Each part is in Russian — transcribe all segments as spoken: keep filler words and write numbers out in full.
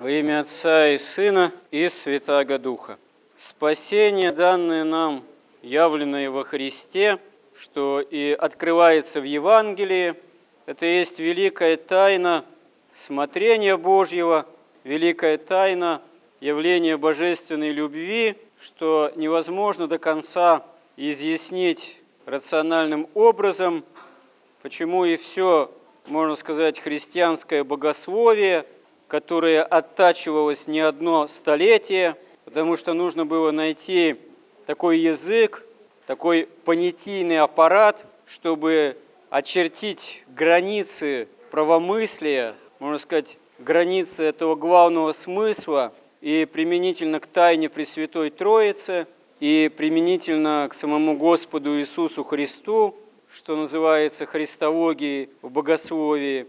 Во имя Отца и Сына и Святаго Духа. Спасение, данное нам, явленное во Христе, что и открывается в Евангелии, это есть великая тайна смотрения Божьего, великая тайна явления божественной любви, что невозможно до конца изъяснить рациональным образом, почему и все, можно сказать, христианское богословие, которое оттачивалось не одно столетие, потому что нужно было найти такой язык, такой понятийный аппарат, чтобы очертить границы правомыслия, можно сказать, границы этого главного смысла и применительно к тайне Пресвятой Троицы, и применительно к самому Господу Иисусу Христу, что называется христологией в богословии,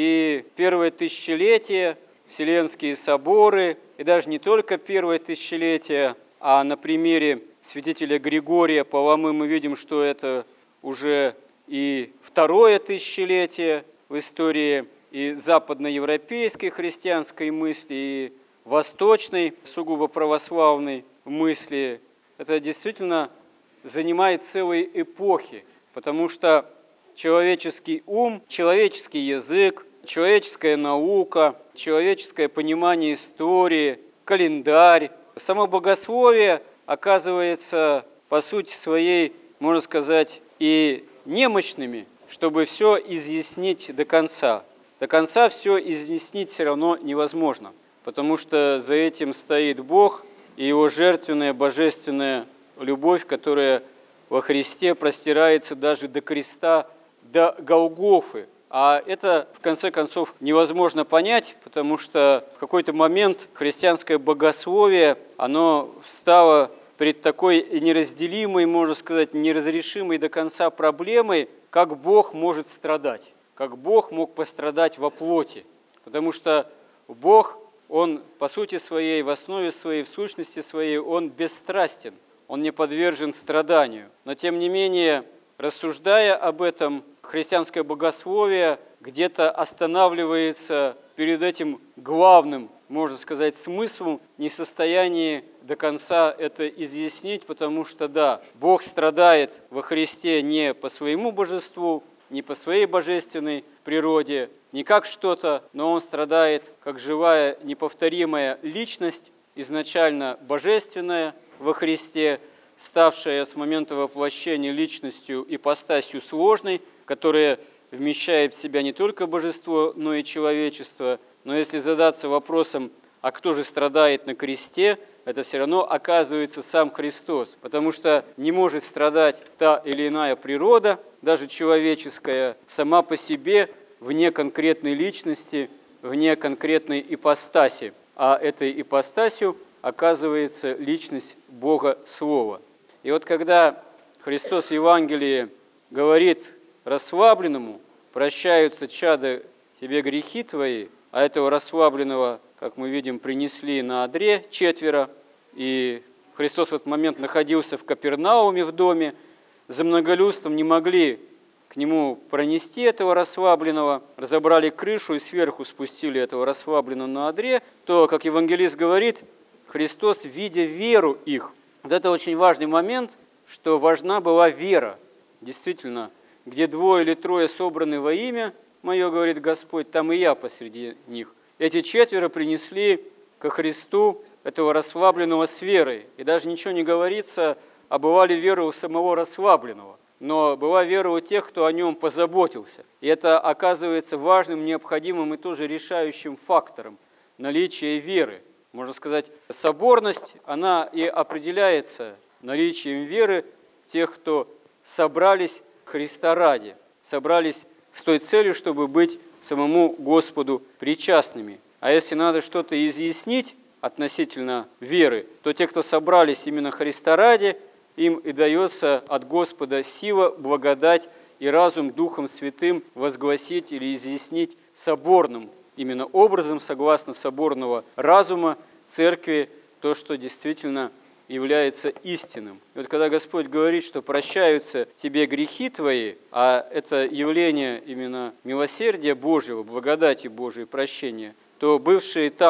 и первое тысячелетие, Вселенские соборы, и даже не только первое тысячелетие, а на примере святителя Григория Паламы мы видим, что это уже и второе тысячелетие в истории и западноевропейской христианской мысли, и восточной, сугубо православной мысли. Это действительно занимает целые эпохи, потому что человеческий ум, человеческий язык, человеческая наука, человеческое понимание истории, календарь, само богословие оказывается, по сути своей, можно сказать, и немощными, чтобы все изъяснить до конца. До конца все изъяснить все равно невозможно, потому что за этим стоит Бог и Его жертвенная божественная любовь, которая во Христе простирается даже до креста, до Голгофы. А это, в конце концов, невозможно понять, потому что в какой-то момент христианское богословие, оно встало перед такой неразделимой, можно сказать, неразрешимой до конца проблемой, как Бог может страдать, как Бог мог пострадать во плоти. Потому что Бог, Он по сути своей, в основе своей, в сущности своей, Он бесстрастен, Он не подвержен страданию. Но тем не менее, рассуждая об этом, христианское богословие где-то останавливается перед этим главным, можно сказать, смыслом, не в состоянии до конца это изъяснить, потому что, да, Бог страдает во Христе не по своему божеству, не по своей божественной природе, не как что-то, но Он страдает как живая, неповторимая личность, изначально божественная во Христе, ставшая с момента воплощения личностью ипостасью сложной, которая вмещает в себя не только божество, но и человечество. Но если задаться вопросом, а кто же страдает на кресте, это все равно оказывается сам Христос, потому что не может страдать та или иная природа, даже человеческая, сама по себе, вне конкретной личности, вне конкретной ипостаси. А этой ипостасью оказывается личность Бога Слова. И вот когда Христос в Евангелии говорит расслабленному: «Прощаются, чадо, тебе грехи твои», а этого расслабленного, как мы видим, принесли на одре четверо, и Христос в этот момент находился в Капернауме в доме, за многолюдством не могли к нему пронести этого расслабленного, разобрали крышу и сверху спустили этого расслабленного на одре, то, как евангелист говорит, Христос, видя веру их, вот это очень важный момент, что важна была вера. Действительно, где двое или трое собраны во имя Мое, говорит Господь, там и я посреди них. Эти четверо принесли ко Христу этого расслабленного с верой. И даже ничего не говорится, а была ли вера у самого расслабленного. Но была вера у тех, кто о нем позаботился. И это оказывается важным, необходимым и тоже решающим фактором наличия веры. Можно сказать, соборность, она и определяется наличием веры тех, кто собрались Христа ради, собрались с той целью, чтобы быть самому Господу причастными. А если надо что-то изъяснить относительно веры, то те, кто собрались именно Христа ради, им и дается от Господа сила, благодать и разум Духом Святым возгласить или изъяснить соборным именно образом, согласно соборного разума Церкви, то, что действительно является истинным. И вот когда Господь говорит, что прощаются тебе грехи твои, а это явление именно милосердия Божьего, благодати Божией, прощения, то бывшие там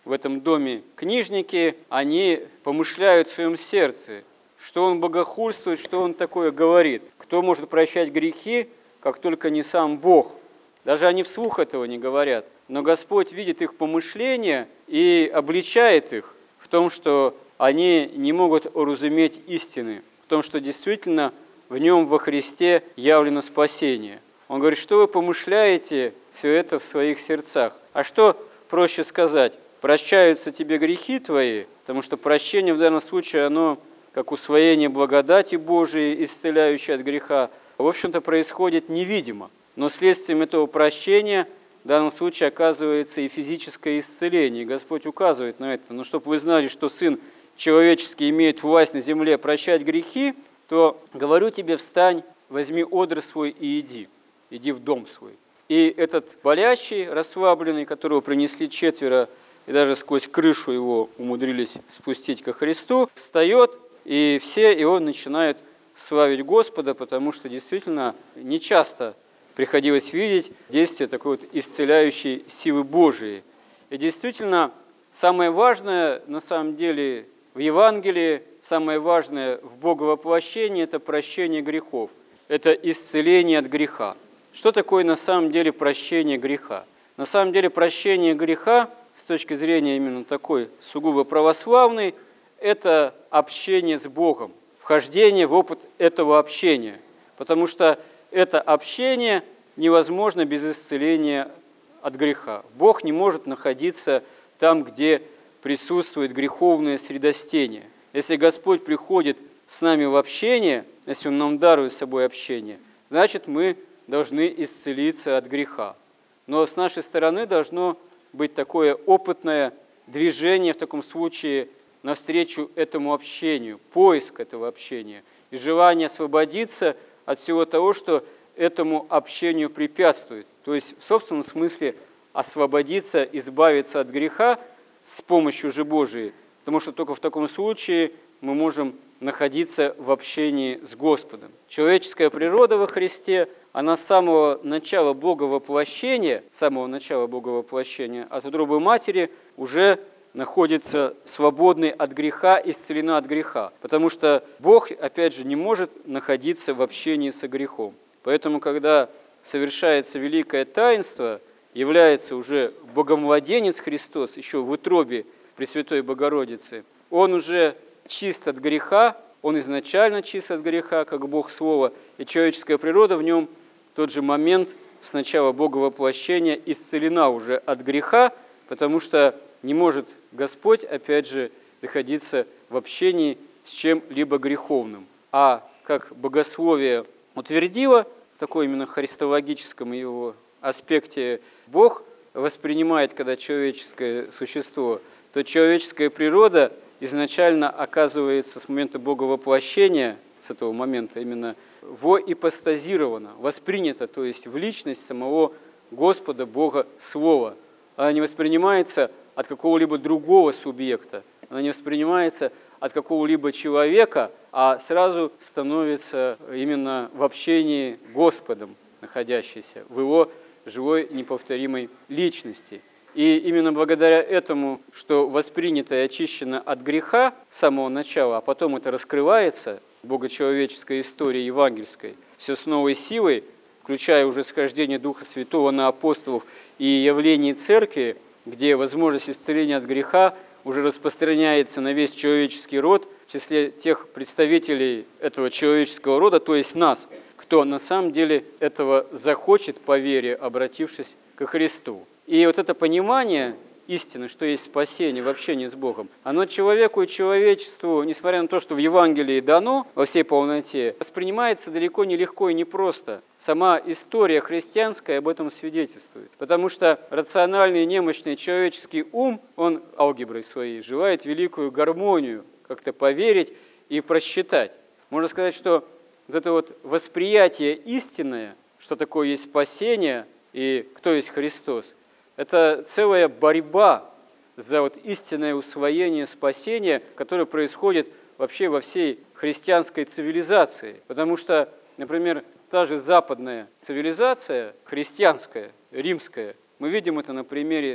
в этом доме книжники, они помышляют в своем сердце, что он богохульствует, что он такое говорит. Кто может прощать грехи, как только не сам Бог? Даже они вслух этого не говорят. Но Господь видит их помышления и обличает их в том, что они не могут уразуметь истины, в том, что действительно в нем во Христе явлено спасение. Он говорит, что вы помышляете все это в своих сердцах. А что проще сказать? Прощаются тебе грехи твои, потому что прощение в данном случае, оно как усвоение благодати Божией, исцеляющей от греха, в общем-то происходит невидимо. Но следствием этого прощения в данном случае оказывается и физическое исцеление. И Господь указывает на это. Но чтобы вы знали, что Сын человеческий имеет власть на земле прощать грехи, то говорю тебе, встань, возьми одр свой и иди. Иди в дом свой. И этот болящий, расслабленный, которого принесли четверо, и даже сквозь крышу его умудрились спустить ко Христу, встает, и все, и он начинает славить Господа, потому что действительно нечасто приходилось видеть действие такой вот исцеляющей силы Божией. И действительно, самое важное на самом деле в Евангелии, самое важное в Боговоплощении – это прощение грехов, это исцеление от греха. Что такое на самом деле прощение греха? На самом деле прощение греха, с точки зрения именно такой сугубо православной, это общение с Богом, вхождение в опыт этого общения, потому что это общение невозможно без исцеления от греха. Бог не может находиться там, где присутствует греховное средостение. Если Господь приходит с нами в общение, если Он нам дарует с собой общение, значит, мы должны исцелиться от греха. Но с нашей стороны должно быть такое опытное движение в таком случае навстречу этому общению, поиск этого общения и желание освободиться от всего того, что этому общению препятствует. То есть, в собственном смысле, освободиться, избавиться от греха с помощью же Божией, потому что только в таком случае мы можем находиться в общении с Господом. Человеческая природа во Христе, она с самого начала Боговоплощения, с самого начала Боговоплощения от утробы матери уже находится свободной от греха, исцелена от греха. Потому что Бог, опять же, не может находиться в общении со грехом. Поэтому, когда совершается великое таинство, является уже Богомладенец Христос, еще в утробе Пресвятой Богородицы, Он уже чист от греха, Он изначально чист от греха, как Бог Слова, и человеческая природа в Нем в тот же момент с начала Боговоплощения исцелена уже от греха, потому что не может Господь, опять же, находиться в общении с чем-либо греховным. А как богословие утвердило, в такой именно христологическом его аспекте Бог воспринимает, когда человеческое существо, то человеческая природа изначально оказывается с момента Боговоплощения, с этого момента именно воипостазирована, воспринята, то есть в личность самого Господа, Бога, Слова. Она не воспринимается от какого-либо другого субъекта, она не воспринимается от какого-либо человека, а сразу становится именно в общении Господом, находящейся в Его живой неповторимой личности. И именно благодаря этому, что воспринято и очищено от греха с самого начала, а потом это раскрывается в богочеловеческой истории евангельской, все с новой силой, включая уже схождение Духа Святого на апостолов и явление Церкви, где возможность исцеления от греха уже распространяется на весь человеческий род, в числе тех представителей этого человеческого рода, то есть нас, кто на самом деле этого захочет по вере, обратившись ко Христу. И вот это понимание истины, что есть спасение в общении с Богом, оно человеку и человечеству, несмотря на то, что в Евангелии дано во всей полноте, воспринимается далеко не легко и непросто. Сама история христианская об этом свидетельствует. Потому что рациональный немощный человеческий ум, он алгеброй своей желает великую гармонию, как-то поверить и просчитать. Можно сказать, что вот это вот восприятие истинное, что такое есть спасение и кто есть Христос, это целая борьба за вот истинное усвоение спасения, которое происходит вообще во всей христианской цивилизации. Потому что, например, та же западная цивилизация, христианская, римская, мы видим это на примере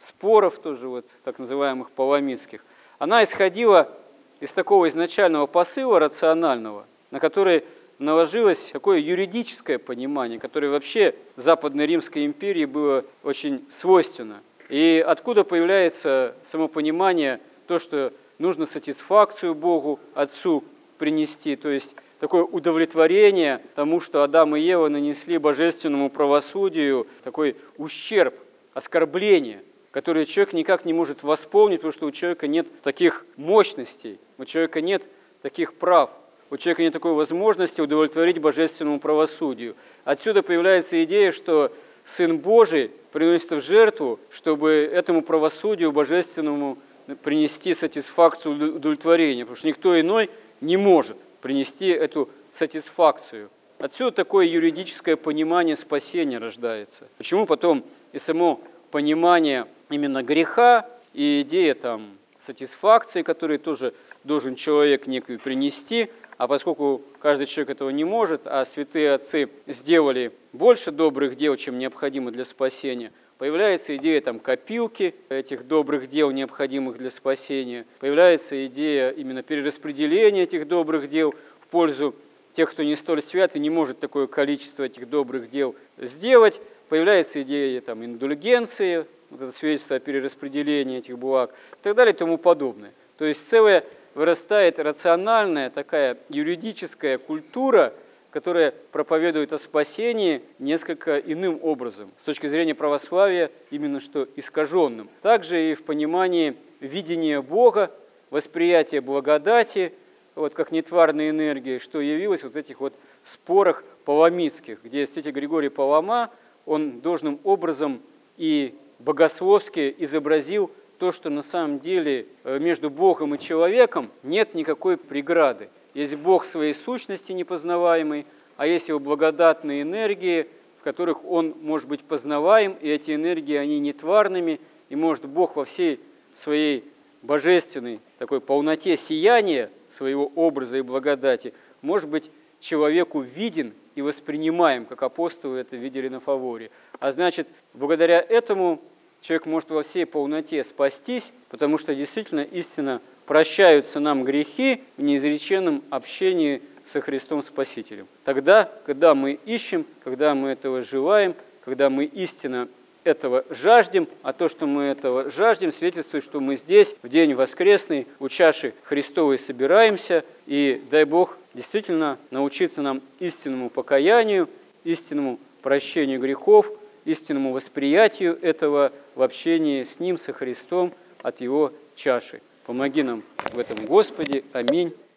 споров, тоже вот так называемых паламидских, она исходила из такого изначального посыла рационального, на который наложилось такое юридическое понимание, которое вообще Западной Римской империи было очень свойственно. И откуда появляется само понимание, то, что нужно сатисфакцию Богу, Отцу принести, то есть такое удовлетворение тому, что Адам и Ева нанесли божественному правосудию, такой ущерб, оскорбление, которое человек никак не может восполнить, потому что у человека нет таких мощностей, у человека нет таких прав, у человека нет такой возможности удовлетворить божественному правосудию. Отсюда появляется идея, что Сын Божий приносится в жертву, чтобы этому правосудию божественному принести сатисфакцию, удовлетворение, потому что никто иной не может принести эту сатисфакцию. Отсюда такое юридическое понимание спасения рождается. Почему потом и само понимание именно греха и идея там сатисфакции, которую тоже должен человек некую принести, а поскольку каждый человек этого не может, а святые отцы сделали больше добрых дел, чем необходимо для спасения, появляется идея там копилки этих добрых дел, необходимых для спасения, появляется идея именно перераспределения этих добрых дел в пользу тех, кто не столь свят и не может такое количество этих добрых дел сделать, появляется идея там индульгенции, вот это свидетельство о перераспределении этих благ и так далее и тому подобное. То есть целая вырастает рациональная такая юридическая культура, которая проповедует о спасении несколько иным образом, с точки зрения православия именно что искаженным. Также и в понимании видения Бога, восприятия благодати, вот как нетварной энергии, что явилось вот в этих вот спорах паламидских, где святитель Григорий Палама, он должным образом и богословски изобразил то, что на самом деле между Богом и человеком нет никакой преграды. Есть Бог своей сущности непознаваемый, а есть его благодатные энергии, в которых Он может быть познаваем, и эти энергии, они нетварными, и может Бог во всей своей божественной такой полноте сияния своего образа и благодати может быть человеку виден и воспринимаем, как апостолы это видели на Фаворе. А значит, благодаря этому человек может во всей полноте спастись, потому что действительно истинно прощаются нам грехи в неизреченном общении со Христом Спасителем. Тогда, когда мы ищем, когда мы этого желаем, когда мы истинно этого жаждем, а то, что мы этого жаждем, свидетельствует, что мы здесь в день воскресный у чаши Христовой собираемся, и дай Бог действительно научиться нам истинному покаянию, истинному прощению грехов, истинному восприятию этого в общении с Ним, со Христом, от Его чаши. Помоги нам в этом, Господи. Аминь.